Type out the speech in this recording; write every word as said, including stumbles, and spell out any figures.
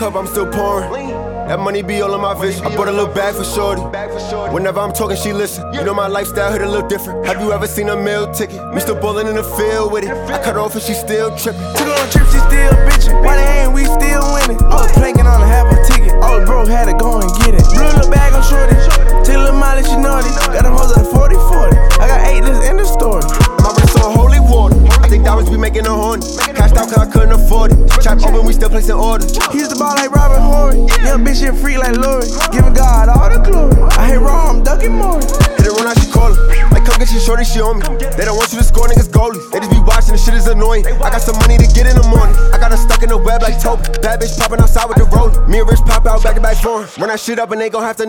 cup, I'm still pouring. That money be all on my vision. I bought a little bag for shorty. Whenever I'm talking, she listen. You know my lifestyle hit a little different. Have you ever seen a meal ticket? Me still ballin' in the field with it. I cut off and she still trippin'. Took her on a trip, she still bitchin'. Why they ain't we still winning? I was planking on a half a ticket. I was broke, had to go and get it. Blew a little bag on shorty. Take a little mileage, she naughty. Got them hoes at a forty forty. I got eight, this in the story. My wrist on holy water. I think diamonds be making a horny. Cashed out cause I couldn't afford it. Trap open, we still placing orders. He used to ball like Robin Horry. Young bitch shit free like Lori. Giving God all the glory. I hate raw, I'm ducking more. Hit it run out, she callin'. Like come get your shorty, she on me. They don't want you to score, niggas goalies. They just be watching, the shit is annoying. I got some money to get in the morning. I got her stuck in the web like Toby. Bad bitch popping outside with the roller. Me and Rich pop out back to back for him. Run that shit up and they gon' have to